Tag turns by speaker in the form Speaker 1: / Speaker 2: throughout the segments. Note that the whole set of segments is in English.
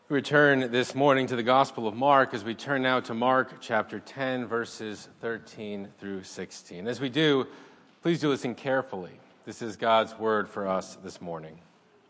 Speaker 1: We return this morning to the Gospel of Mark as we turn now to Mark chapter 10, verses 13 through 16. As we do, please do listen carefully. This is God's word for us this morning.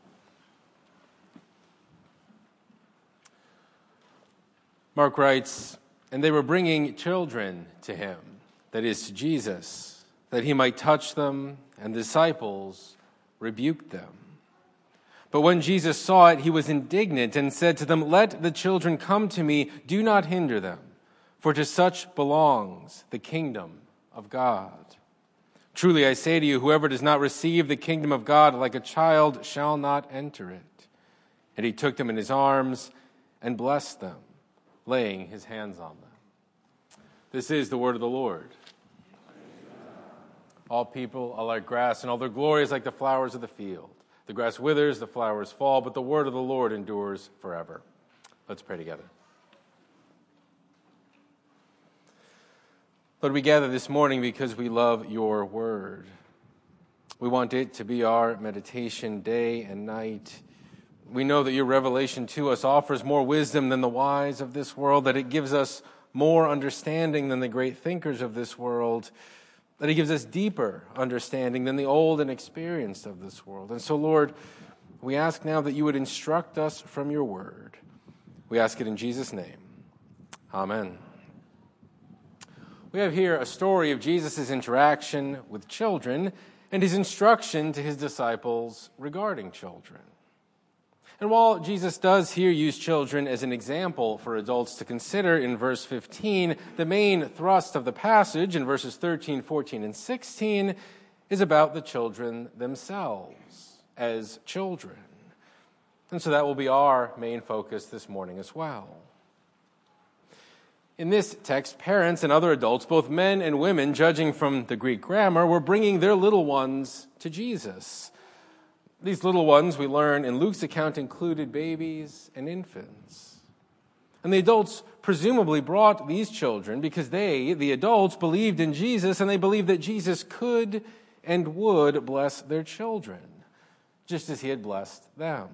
Speaker 1: Mark writes, "And they were bringing children to him, that is, to Jesus, that he might touch them, and the disciples rebuked them. But when Jesus saw it, he was indignant and said to them, 'Let the children come to me, do not hinder them, for to such belongs the kingdom of God. Truly I say to you, whoever does not receive the kingdom of God like a child shall not enter it.' And he took them in his arms and blessed them, laying his hands on them." This is the word of the Lord. All people are like grass, and all their glory is like the flowers of the field. The grass withers, the flowers fall, but the word of the Lord endures forever. Let's pray together. Lord, we gather this morning because we love your word. We want it to be our meditation day and night. We know that your revelation to us offers more wisdom than the wise of this world, that it gives us more understanding than the great thinkers of this world, that it gives us deeper understanding than the old and experienced of this world. And so, Lord, we ask now that you would instruct us from your word. We ask it in Jesus' name. Amen. We have here a story of Jesus' interaction with children and his instruction to his disciples regarding children. And while Jesus does here use children as an example for adults to consider in verse 15, the main thrust of the passage in verses 13, 14, and 16 is about the children themselves as children. And so that will be our main focus this morning as well. In this text, parents and other adults, both men and women, judging from the Greek grammar, were bringing their little ones to Jesus. These little ones, we learn in Luke's account, included babies and infants. And the adults presumably brought these children because they, the adults, believed in Jesus, and they believed that Jesus could and would bless their children, just as he had blessed them.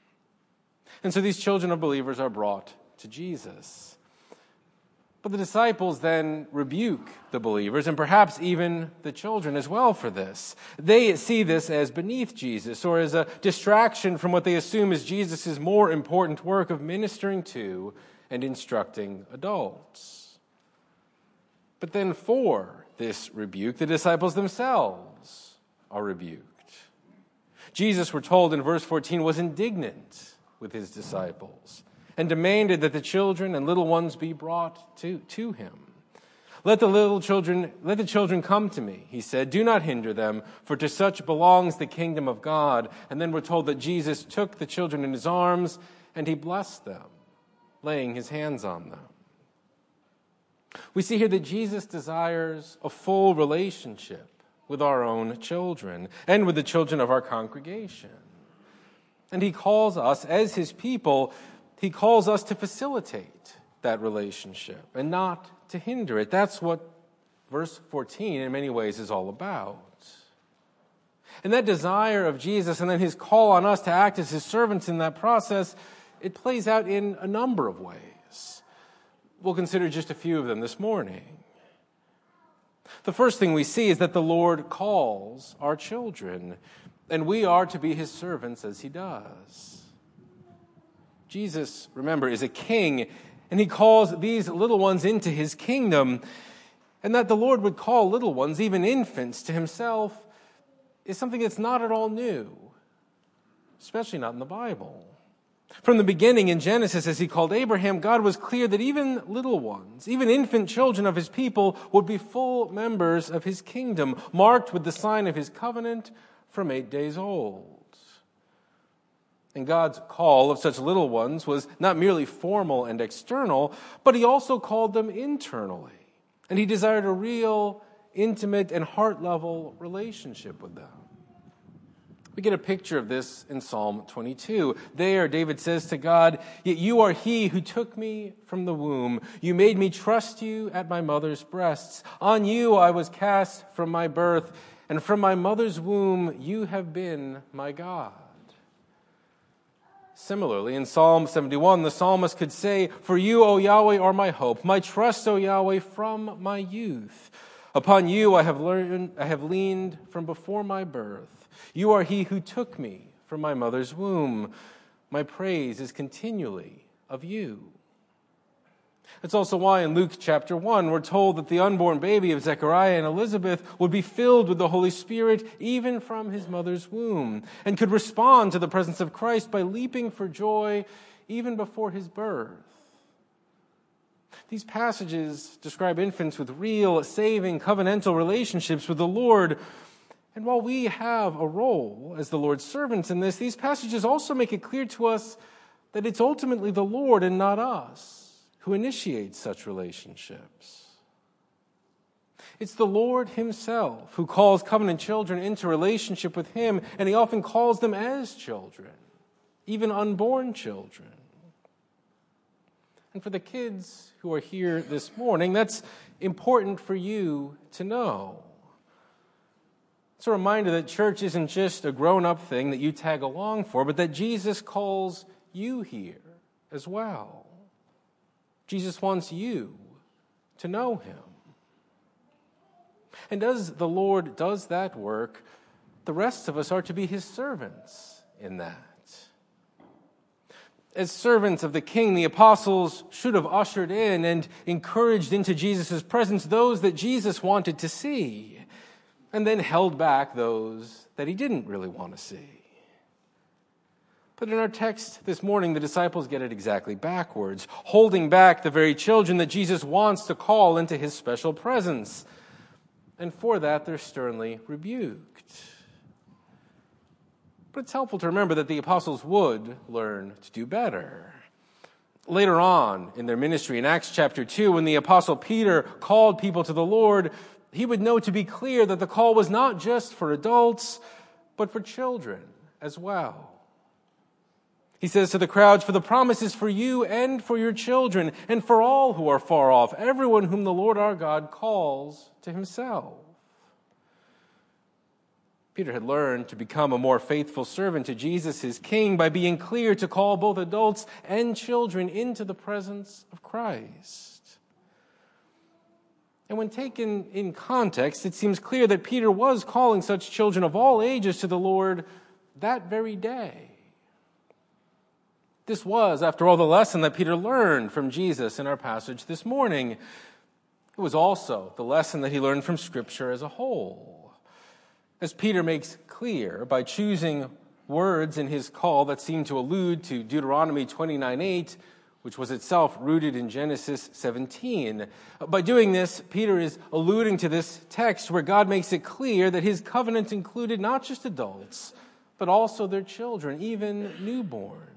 Speaker 1: And so these children of believers are brought to Jesus. But the disciples then rebuke the believers and perhaps even the children as well for this. They see this as beneath Jesus, or as a distraction from what they assume is Jesus' more important work of ministering to and instructing adults. But then for this rebuke, the disciples themselves are rebuked. Jesus, we're told in verse 14, was indignant with his disciples and demanded that the children and little ones be brought to him. Let the children come to me, he said. Do not hinder them, for to such belongs the kingdom of God. And then we're told that Jesus took the children in his arms and he blessed them, laying his hands on them. We see here that Jesus desires a full relationship with our own children and with the children of our congregation. And he calls us, as his people, he calls us to facilitate that relationship and not to hinder it. That's what verse 14 in many ways is all about. And that desire of Jesus and then his call on us to act as his servants in that process, it plays out in a number of ways. We'll consider just a few of them this morning. The first thing we see is that the Lord calls our children, and we are to be his servants as he does. Jesus, remember, is a king, and he calls these little ones into his kingdom. And that the Lord would call little ones, even infants, to himself is something that's not at all new, especially not in the Bible. From the beginning in Genesis, as he called Abraham, God was clear that even little ones, even infant children of his people, would be full members of his kingdom, marked with the sign of his covenant from 8 days old. And God's call of such little ones was not merely formal and external, but he also called them internally. And he desired a real, intimate, and heart-level relationship with them. We get a picture of this in Psalm 22. There, David says to God, "Yet you are he who took me from the womb. You made me trust you at my mother's breasts. On you I was cast from my birth, and from my mother's womb you have been my God." Similarly, in Psalm 71, the psalmist could say, "For you, O Yahweh, are my hope, my trust, O Yahweh, from my youth. Upon you I have leaned from before my birth. You are he who took me from my mother's womb. My praise is continually of you." That's also why in Luke chapter 1, we're told that the unborn baby of Zechariah and Elizabeth would be filled with the Holy Spirit even from his mother's womb, and could respond to the presence of Christ by leaping for joy even before his birth. These passages describe infants with real, saving, covenantal relationships with the Lord. And while we have a role as the Lord's servants in this, these passages also make it clear to us that it's ultimately the Lord and not us who initiates such relationships. It's the Lord himself who calls covenant children into relationship with him, and he often calls them as children, even unborn children. And for the kids who are here this morning, that's important for you to know. It's a reminder that church isn't just a grown-up thing that you tag along for, but that Jesus calls you here as well. Jesus wants you to know him. And as the Lord does that work, the rest of us are to be his servants in that. As servants of the King, the apostles should have ushered in and encouraged into Jesus' presence those that Jesus wanted to see, and then held back those that he didn't really want to see. But in our text this morning, the disciples get it exactly backwards, holding back the very children that Jesus wants to call into his special presence. And for that, they're sternly rebuked. But it's helpful to remember that the apostles would learn to do better. Later on in their ministry, in Acts chapter 2, when the apostle Peter called people to the Lord, he would know to be clear that the call was not just for adults, but for children as well. He says to the crowds, "For the promise is for you and for your children, and for all who are far off, everyone whom the Lord our God calls to himself." Peter had learned to become a more faithful servant to Jesus, his King, by being clear to call both adults and children into the presence of Christ. And when taken in context, it seems clear that Peter was calling such children of all ages to the Lord that very day. This was, after all, the lesson that Peter learned from Jesus in our passage this morning. It was also the lesson that he learned from Scripture as a whole. As Peter makes clear by choosing words in his call that seem to allude to Deuteronomy 29:8, which was itself rooted in Genesis 17. By doing this, Peter is alluding to this text where God makes it clear that his covenant included not just adults, but also their children, even newborns.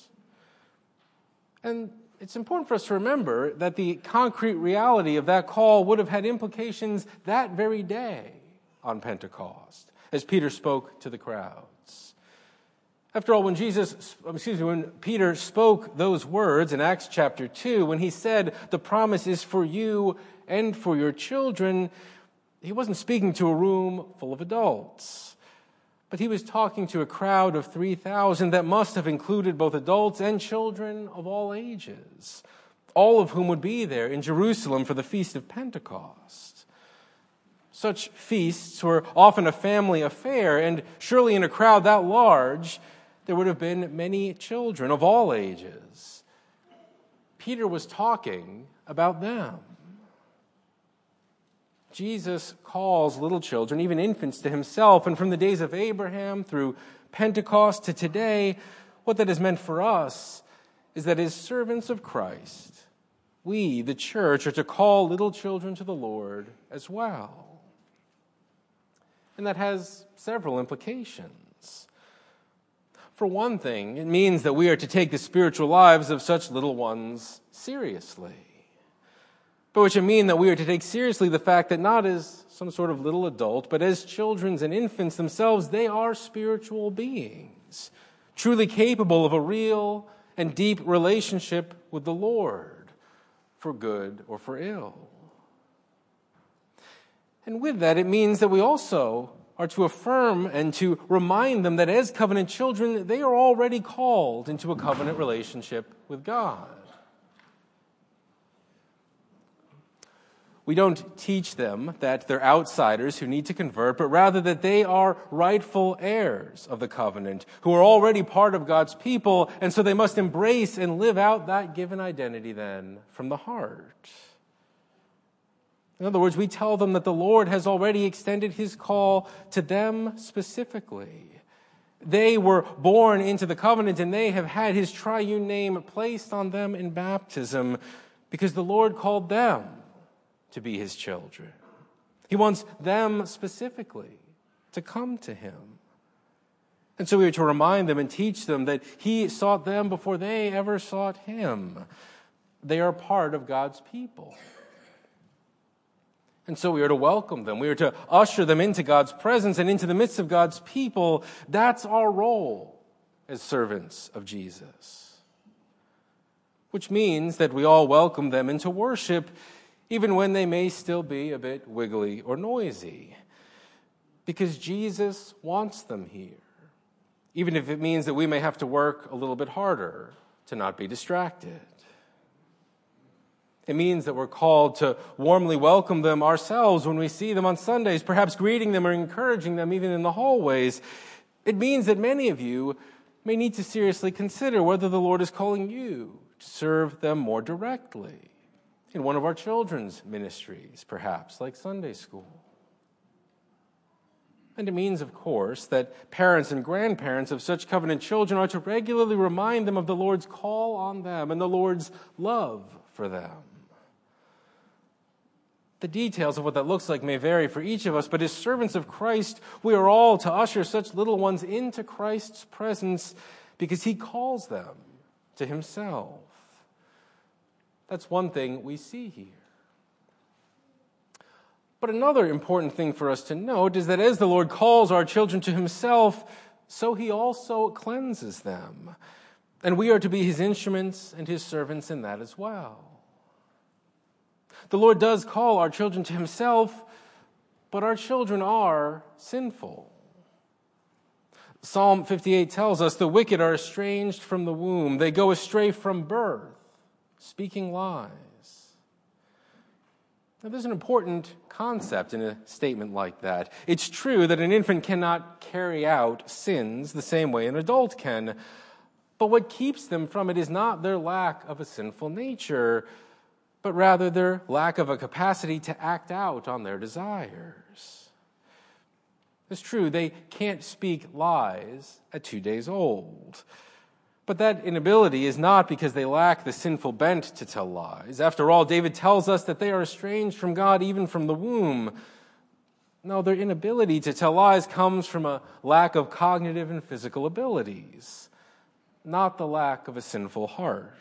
Speaker 1: And it's important for us to remember that the concrete reality of that call would have had implications that very day on Pentecost, as Peter spoke to the crowds. After all, when Peter spoke those words in Acts chapter 2, when he said, "The promise is for you and for your children," he wasn't speaking to a room full of adults. But he was talking to a crowd of 3,000 that must have included both adults and children of all ages, all of whom would be there in Jerusalem for the Feast of Pentecost. Such feasts were often a family affair, and surely in a crowd that large, there would have been many children of all ages. Peter was talking about them. Jesus calls little children, even infants, to himself. And from the days of Abraham through Pentecost to today, what that has meant for us is that as servants of Christ, we, the church, are to call little children to the Lord as well. And that has several implications. For one thing, it means that we are to take the spiritual lives of such little ones seriously. By which I mean that we are to take seriously the fact that not as some sort of little adult, but as children and infants themselves, they are spiritual beings, truly capable of a real and deep relationship with the Lord, for good or for ill. And with that, it means that we also are to affirm and to remind them that as covenant children, they are already called into a covenant relationship with God. We don't teach them that they're outsiders who need to convert, but rather that they are rightful heirs of the covenant, who are already part of God's people, and so they must embrace and live out that given identity then from the heart. In other words, we tell them that the Lord has already extended his call to them specifically. They were born into the covenant, and they have had his triune name placed on them in baptism because the Lord called them to be his children. He wants them specifically to come to him. And so we are to remind them and teach them that he sought them before they ever sought him. They are part of God's people. And so we are to welcome them. We are to usher them into God's presence and into the midst of God's people. That's our role as servants of Jesus. Which means that we all welcome them into worship even when they may still be a bit wiggly or noisy, because Jesus wants them here, even if it means that we may have to work a little bit harder to not be distracted. It means that we're called to warmly welcome them ourselves when we see them on Sundays, perhaps greeting them or encouraging them even in the hallways. It means that many of you may need to seriously consider whether the Lord is calling you to serve them more directly in one of our children's ministries, perhaps, like Sunday school. And it means, of course, that parents and grandparents of such covenant children are to regularly remind them of the Lord's call on them and the Lord's love for them. The details of what that looks like may vary for each of us, but as servants of Christ, we are all to usher such little ones into Christ's presence because he calls them to himself. That's one thing we see here. But another important thing for us to note is that as the Lord calls our children to himself, so he also cleanses them. And we are to be his instruments and his servants in that as well. The Lord does call our children to himself, but our children are sinful. Psalm 58 tells us the wicked are estranged from the womb. They go astray from birth, speaking lies. Now, there's an important concept in a statement like that. It's true that an infant cannot carry out sins the same way an adult can, but what keeps them from it is not their lack of a sinful nature, but rather their lack of a capacity to act out on their desires. It's true, they can't speak lies at 2 days old. But that inability is not because they lack the sinful bent to tell lies. After all, David tells us that they are estranged from God even from the womb. No, their inability to tell lies comes from a lack of cognitive and physical abilities, not the lack of a sinful heart.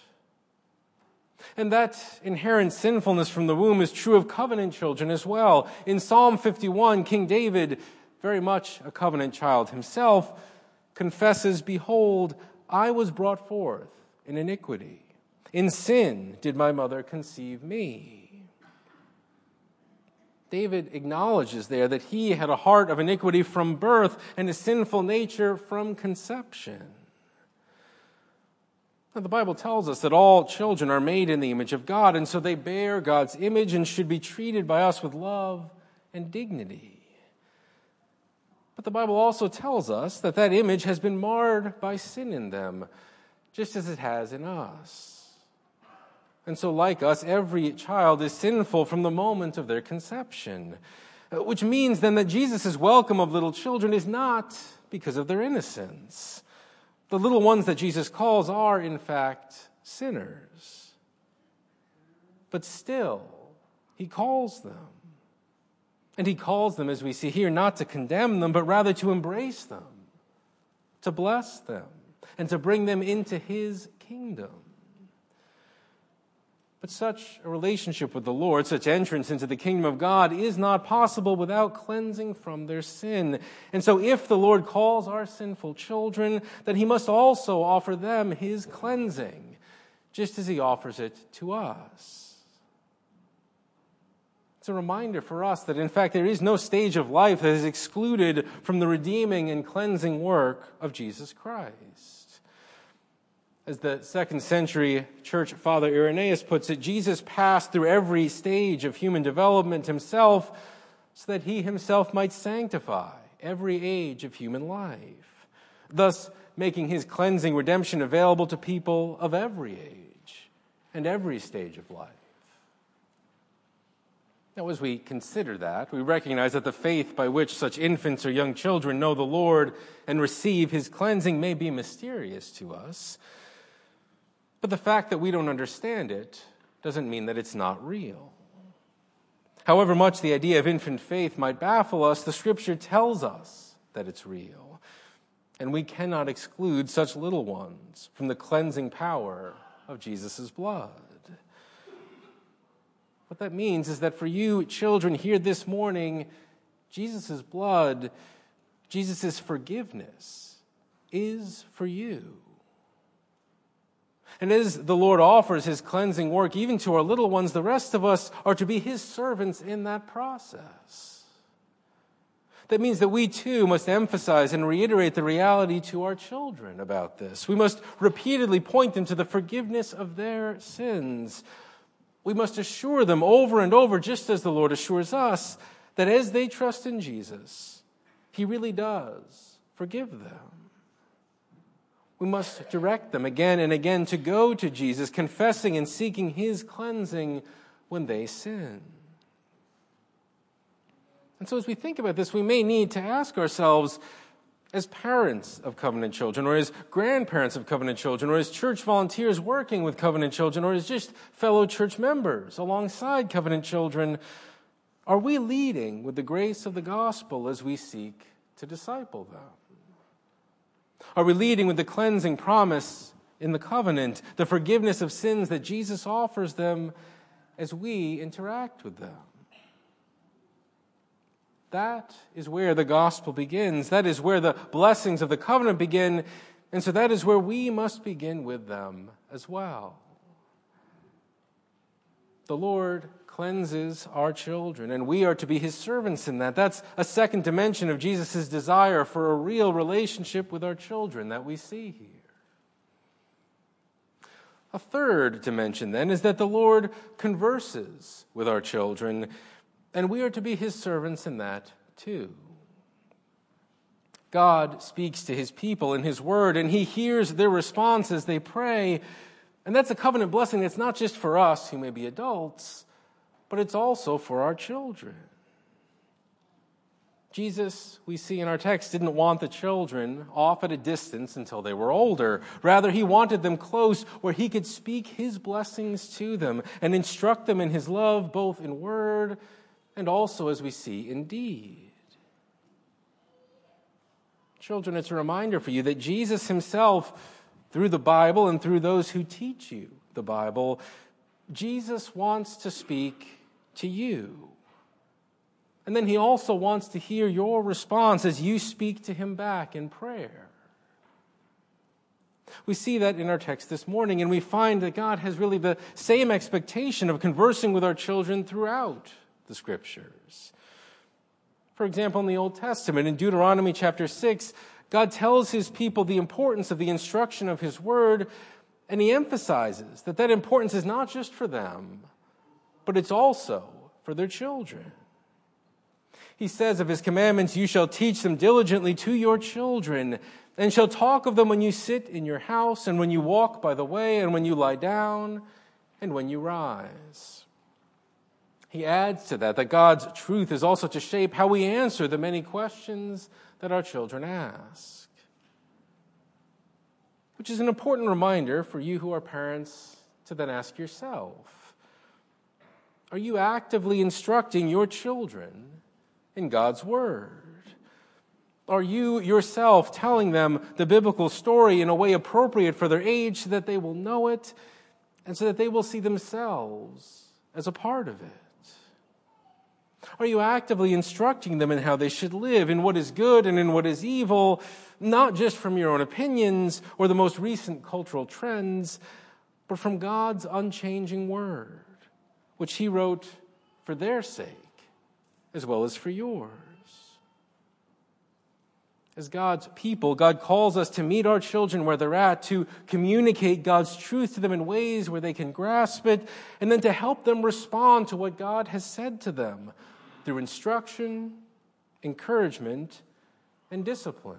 Speaker 1: And that inherent sinfulness from the womb is true of covenant children as well. In Psalm 51, King David, very much a covenant child himself, confesses, "Behold, I was brought forth in iniquity. In sin did my mother conceive me." David acknowledges there that he had a heart of iniquity from birth and a sinful nature from conception. Now, the Bible tells us that all children are made in the image of God, and so they bear God's image and should be treated by us with love and dignity. But the Bible also tells us that that image has been marred by sin in them, just as it has in us. And so, like us, every child is sinful from the moment of their conception, which means then that Jesus' welcome of little children is not because of their innocence. The little ones that Jesus calls are, in fact, sinners. But still, he calls them. And he calls them, as we see here, not to condemn them, but rather to embrace them, to bless them, and to bring them into his kingdom. But such a relationship with the Lord, such entrance into the kingdom of God, is not possible without cleansing from their sin. And so if the Lord calls our sinful children, then he must also offer them his cleansing, just as he offers it to us. It's a reminder for us that, in fact, there is no stage of life that is excluded from the redeeming and cleansing work of Jesus Christ. As the 2nd century church father Irenaeus puts it, Jesus passed through every stage of human development himself so that he himself might sanctify every age of human life, thus making his cleansing redemption available to people of every age and every stage of life. Now, as we consider that, we recognize that the faith by which such infants or young children know the Lord and receive his cleansing may be mysterious to us. But the fact that we don't understand it doesn't mean that it's not real. However much the idea of infant faith might baffle us, the Scripture tells us that it's real. And we cannot exclude such little ones from the cleansing power of Jesus' blood. What that means is that for you children here this morning, Jesus' blood, Jesus' forgiveness is for you. And as the Lord offers his cleansing work even to our little ones, the rest of us are to be his servants in that process. That means that we too must emphasize and reiterate the reality to our children about this. We must repeatedly point them to the forgiveness of their sins. We must assure them over and over, just as the Lord assures us, that as they trust in Jesus, he really does forgive them. We must direct them again and again to go to Jesus, confessing and seeking his cleansing when they sin. And so as we think about this, we may need to ask ourselves, as parents of covenant children, or as grandparents of covenant children, or as church volunteers working with covenant children, or as just fellow church members alongside covenant children, are we leading with the grace of the gospel as we seek to disciple them? Are we leading with the cleansing promise in the covenant, the forgiveness of sins that Jesus offers them as we interact with them? That is where the gospel begins. That is where the blessings of the covenant begin. And so that is where we must begin with them as well. The Lord cleanses our children, and we are to be his servants in that. That's a second dimension of Jesus' desire for a real relationship with our children that we see here. A third dimension, then, is that the Lord converses with our children, and we are to be his servants in that too. God speaks to his people in his word, and he hears their response as they pray. And that's a covenant blessing that's not just for us who may be adults, but it's also for our children. Jesus, we see in our text, didn't want the children off at a distance until they were older. Rather, he wanted them close where he could speak his blessings to them and instruct them in his love, both in word and also, as we see, in deed. Children, it's a reminder for you that Jesus himself, through the Bible and through those who teach you the Bible, Jesus wants to speak to you. And then he also wants to hear your response as you speak to him back in prayer. We see that in our text this morning, and we find that God has really the same expectation of conversing with our children throughout the Scriptures. For example, in the Old Testament, in Deuteronomy chapter 6, God tells his people the importance of the instruction of his word, and he emphasizes that that importance is not just for them, but it's also for their children. He says of his commandments, "You shall teach them diligently to your children, and shall talk of them when you sit in your house, and when you walk by the way, and when you lie down, and when you rise." He adds to that God's truth is also to shape how we answer the many questions that our children ask. Which is an important reminder for you who are parents to then ask yourself, are you actively instructing your children in God's Word? Are you yourself telling them the biblical story in a way appropriate for their age so that they will know it and so that they will see themselves as a part of it? Are you actively instructing them in how they should live, in what is good and in what is evil, not just from your own opinions or the most recent cultural trends, but from God's unchanging Word, which he wrote for their sake as well as for yours. As God's people, God calls us to meet our children where they're at, to communicate God's truth to them in ways where they can grasp it, and then to help them respond to what God has said to them through instruction, encouragement, and discipline.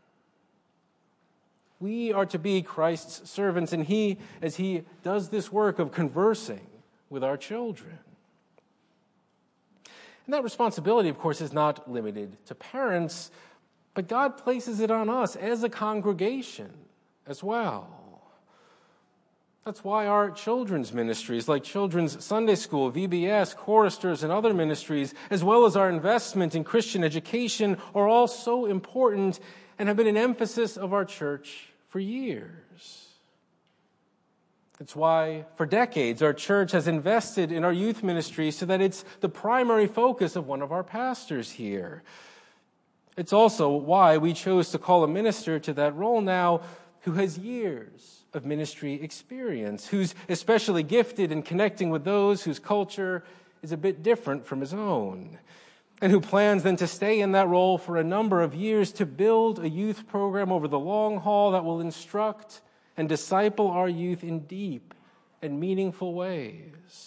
Speaker 1: We are to be Christ's servants, and as He does this work of conversing with our children. And that responsibility, of course, is not limited to parents, but God places it on us as a congregation as well. That's why our children's ministries, like Children's Sunday School, VBS, choristers, and other ministries, as well as our investment in Christian education, are all so important and have been an emphasis of our church for years. It's why, for decades, our church has invested in our youth ministry so that it's the primary focus of one of our pastors here. It's also why we chose to call a minister to that role now who has years of ministry experience, who's especially gifted in connecting with those whose culture is a bit different from his own, and who plans then to stay in that role for a number of years to build a youth program over the long haul that will instruct and disciple our youth in deep and meaningful ways.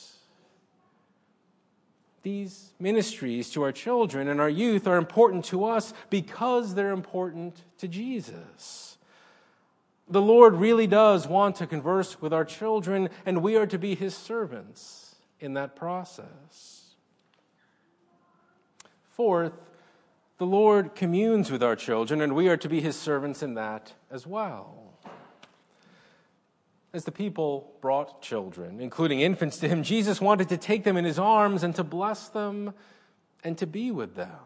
Speaker 1: These ministries to our children and our youth are important to us because they're important to Jesus. The Lord really does want to converse with our children, and we are to be His servants in that process. Fourth, the Lord communes with our children, and we are to be His servants in that as well. As the people brought children, including infants, to Him, Jesus wanted to take them in His arms and to bless them and to be with them.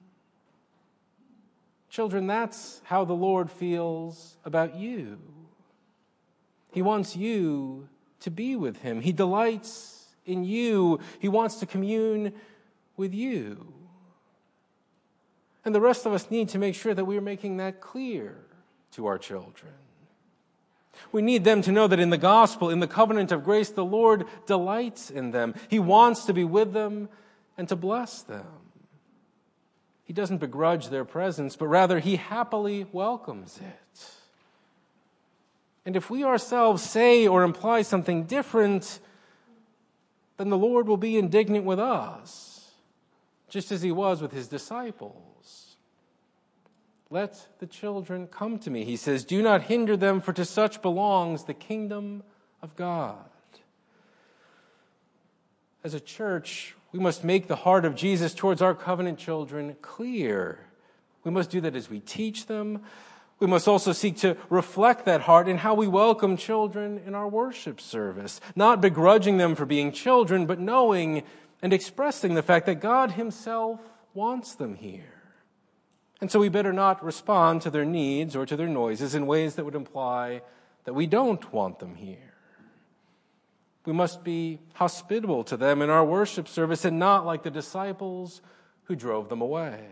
Speaker 1: Children, that's how the Lord feels about you. He wants you to be with Him. He delights in you. He wants to commune with you. And the rest of us need to make sure that we are making that clear to our children. We need them to know that in the gospel, in the covenant of grace, the Lord delights in them. He wants to be with them and to bless them. He doesn't begrudge their presence, but rather He happily welcomes it. And if we ourselves say or imply something different, then the Lord will be indignant with us, just as He was with His disciples. Let the children come to me, He says. Do not hinder them, for to such belongs the kingdom of God. As a church, we must make the heart of Jesus towards our covenant children clear. We must do that as we teach them. We must also seek to reflect that heart in how we welcome children in our worship service, not begrudging them for being children, but knowing and expressing the fact that God Himself wants them here. And so we better not respond to their needs or to their noises in ways that would imply that we don't want them here. We must be hospitable to them in our worship service and not like the disciples who drove them away.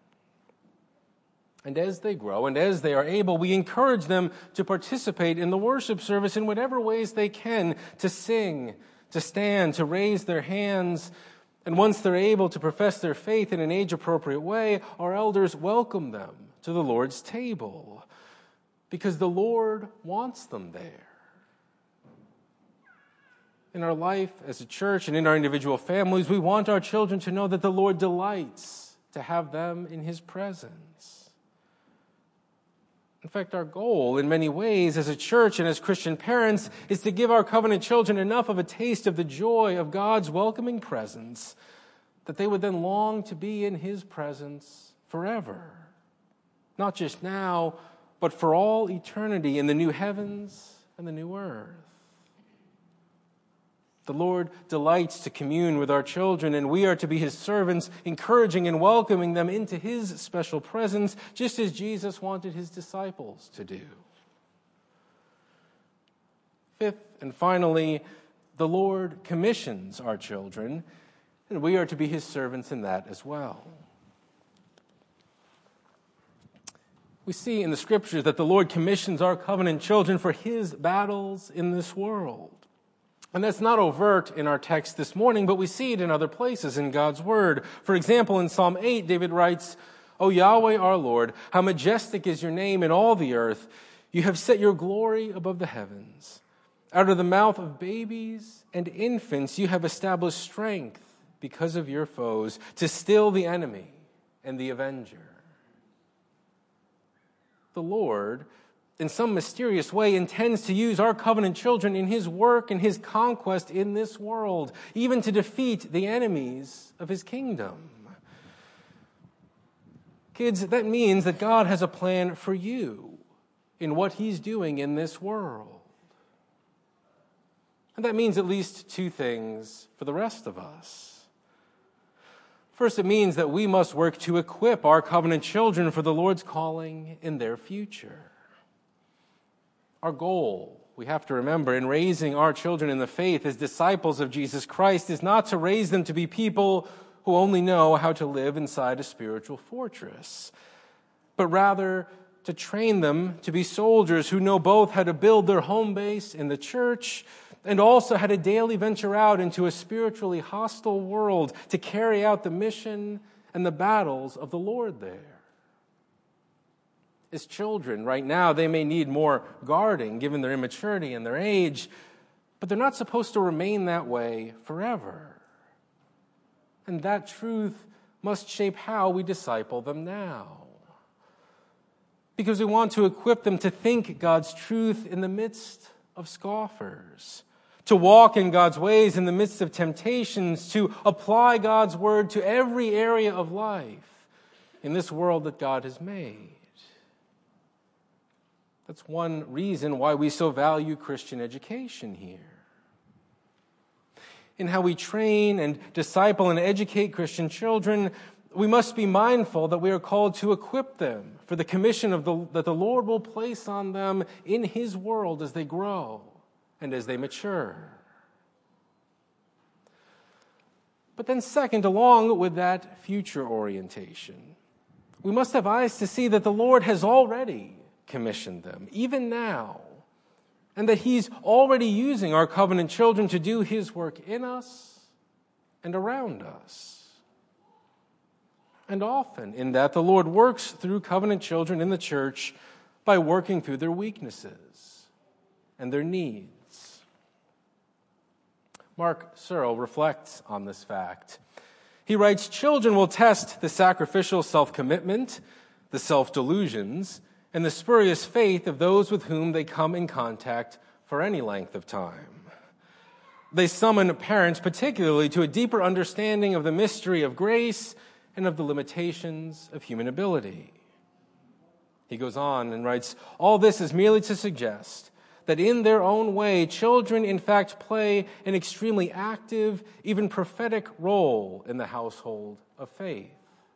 Speaker 1: And as they grow and as they are able, we encourage them to participate in the worship service in whatever ways they can, to sing, to stand, to raise their hands. And once they're able to profess their faith in an age-appropriate way, our elders welcome them to the Lord's table because the Lord wants them there. In our life as a church and in our individual families, we want our children to know that the Lord delights to have them in His presence. In fact, our goal in many ways as a church and as Christian parents is to give our covenant children enough of a taste of the joy of God's welcoming presence that they would then long to be in His presence forever. Not just now, but for all eternity in the new heavens and the new earth. The Lord delights to commune with our children, and we are to be His servants, encouraging and welcoming them into His special presence, just as Jesus wanted His disciples to do. Fifth and finally, the Lord commissions our children, and we are to be His servants in that as well. We see in the Scriptures that the Lord commissions our covenant children for His battles in this world. And that's not overt in our text this morning, but we see it in other places in God's Word. For example, in Psalm 8, David writes, "O Yahweh our Lord, how majestic is your name in all the earth. You have set your glory above the heavens. Out of the mouth of babies and infants you have established strength because of your foes, to still the enemy and the avenger." The Lord, in some mysterious way, intends to use our covenant children in his work and his conquest in this world, even to defeat the enemies of his kingdom. Kids, that means that God has a plan for you in what he's doing in this world. And that means at least two things for the rest of us. First, it means that we must work to equip our covenant children for the Lord's calling in their future. Our goal, we have to remember, in raising our children in the faith as disciples of Jesus Christ is not to raise them to be people who only know how to live inside a spiritual fortress, but rather to train them to be soldiers who know both how to build their home base in the church and also how to daily venture out into a spiritually hostile world to carry out the mission and the battles of the Lord there. As children, right now, they may need more guarding given their immaturity and their age, but they're not supposed to remain that way forever. And that truth must shape how we disciple them now. Because we want to equip them to think God's truth in the midst of scoffers, to walk in God's ways in the midst of temptations, to apply God's word to every area of life in this world that God has made. That's one reason why we so value Christian education here. In how we train and disciple and educate Christian children, we must be mindful that we are called to equip them for the commission that the Lord will place on them in his world as they grow and as they mature. But then second, along with that future orientation, we must have eyes to see that the Lord has already commissioned them, even now, and that he's already using our covenant children to do his work in us and around us. And often in that, the Lord works through covenant children in the church by working through their weaknesses and their needs. Mark Searle reflects on this fact. He writes, "Children will test the sacrificial self-commitment, the self-delusions, and the spurious faith of those with whom they come in contact for any length of time. They summon parents particularly to a deeper understanding of the mystery of grace and of the limitations of human ability." He goes on and writes, "All this is merely to suggest that in their own way, children in fact play an extremely active, even prophetic role in the household of faith."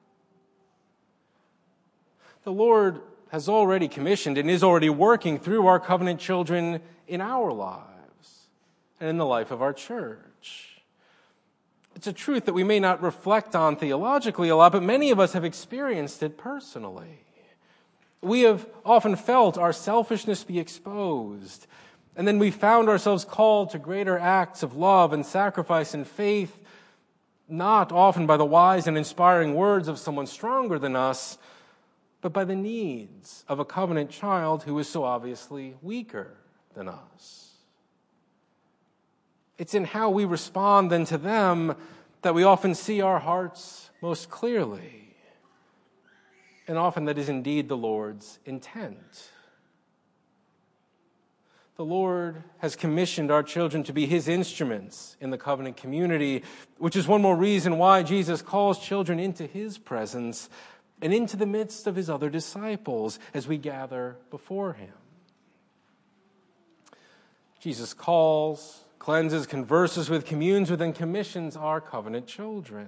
Speaker 1: The Lord has already commissioned and is already working through our covenant children in our lives and in the life of our church. It's a truth that we may not reflect on theologically a lot, but many of us have experienced it personally. We have often felt our selfishness be exposed, and then we found ourselves called to greater acts of love and sacrifice and faith, not often by the wise and inspiring words of someone stronger than us, but by the needs of a covenant child who is so obviously weaker than us. It's in how we respond then to them that we often see our hearts most clearly. And often that is indeed the Lord's intent. The Lord has commissioned our children to be his instruments in the covenant community, which is one more reason why Jesus calls children into his presence and into the midst of his other disciples as we gather before him. Jesus calls, cleanses, converses with, communes with, and commissions our covenant children.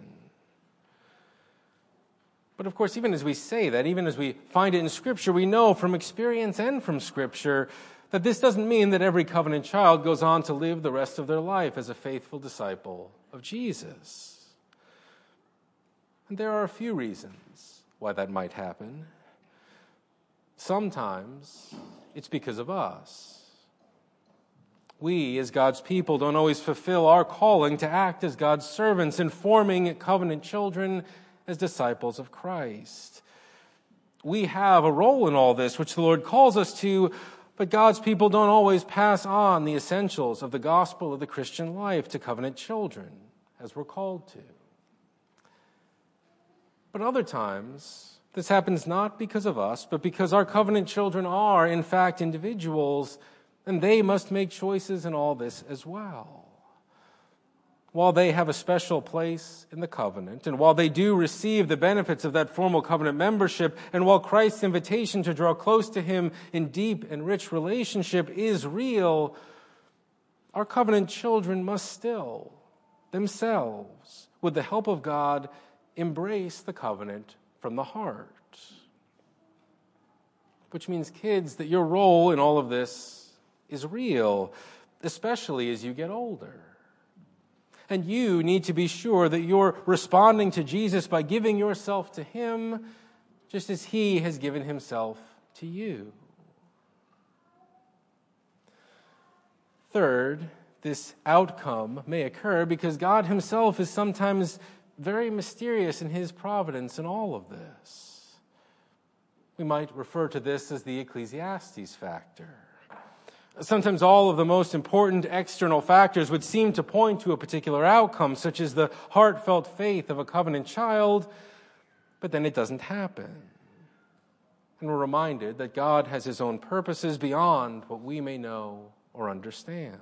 Speaker 1: But of course, even as we say that, even as we find it in Scripture, we know from experience and from Scripture that this doesn't mean that every covenant child goes on to live the rest of their life as a faithful disciple of Jesus. And there are a few reasons why that might happen. Sometimes it's because of us. we, as God's people, don't always fulfill our calling to act as God's servants in forming covenant children as disciples of Christ. We have a role in all this, which the Lord calls us to, but God's people don't always pass on the essentials of the gospel of the Christian life to covenant children, as we're called to. But other times, this happens not because of us, but because our covenant children are, in fact, individuals, and they must make choices in all this as well. While they have a special place in the covenant, and while they do receive the benefits of that formal covenant membership, and while Christ's invitation to draw close to him in deep and rich relationship is real, our covenant children must still, themselves, with the help of God, embrace the covenant from the heart. Which means, kids, that your role in all of this is real, especially as you get older. And you need to be sure that you're responding to Jesus by giving yourself to him, just as he has given himself to you. Third, this outcome may occur because God himself is sometimes very mysterious in his providence in all of this. We might refer to this as the Ecclesiastes factor. Sometimes all of the most important external factors would seem to point to a particular outcome, such as the heartfelt faith of a covenant child, but then it doesn't happen. And we're reminded that God has his own purposes beyond what we may know or understand.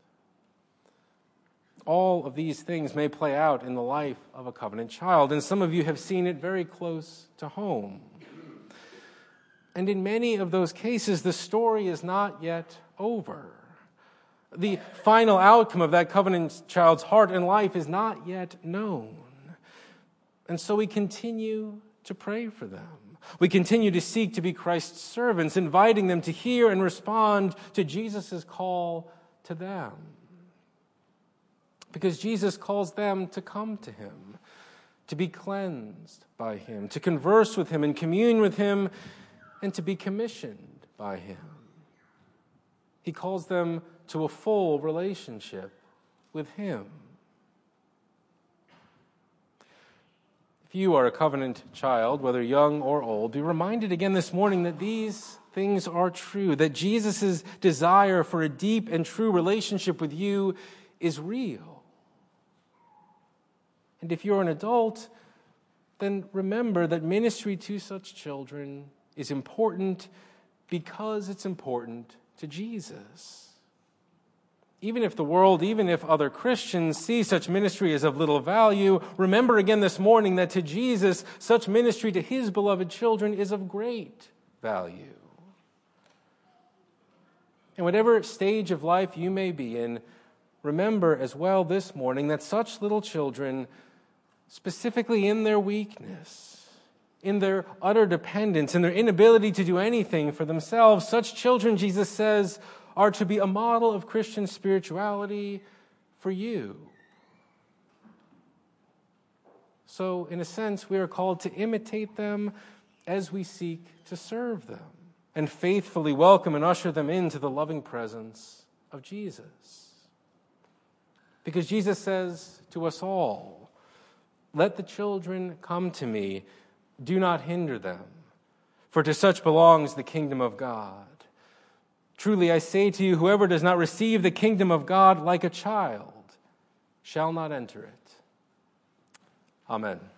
Speaker 1: All of these things may play out in the life of a covenant child, and some of you have seen it very close to home. And in many of those cases, the story is not yet over. The final outcome of that covenant child's heart and life is not yet known. And so we continue to pray for them. We continue to seek to be Christ's servants, inviting them to hear and respond to Jesus' call to them. Because Jesus calls them to come to him, to be cleansed by him, to converse with him and commune with him, and to be commissioned by him. He calls them to a full relationship with him. If you are a covenant child, whether young or old, be reminded again this morning that these things are true, that Jesus' desire for a deep and true relationship with you is real. And if you're an adult, then remember that ministry to such children is important because it's important to Jesus. Even if the world, even if other Christians see such ministry as of little value, remember again this morning that to Jesus, such ministry to his beloved children is of great value. And whatever stage of life you may be in, remember as well this morning that such little children, specifically in their weakness, in their utter dependence, in their inability to do anything for themselves, such children, Jesus says, are to be a model of Christian spirituality for you. So, in a sense, we are called to imitate them as we seek to serve them and faithfully welcome and usher them into the loving presence of Jesus. Because Jesus says to us all, "Let the children come to me. Do not hinder them, for to such belongs the kingdom of God. Truly I say to you, whoever does not receive the kingdom of God like a child shall not enter it." Amen.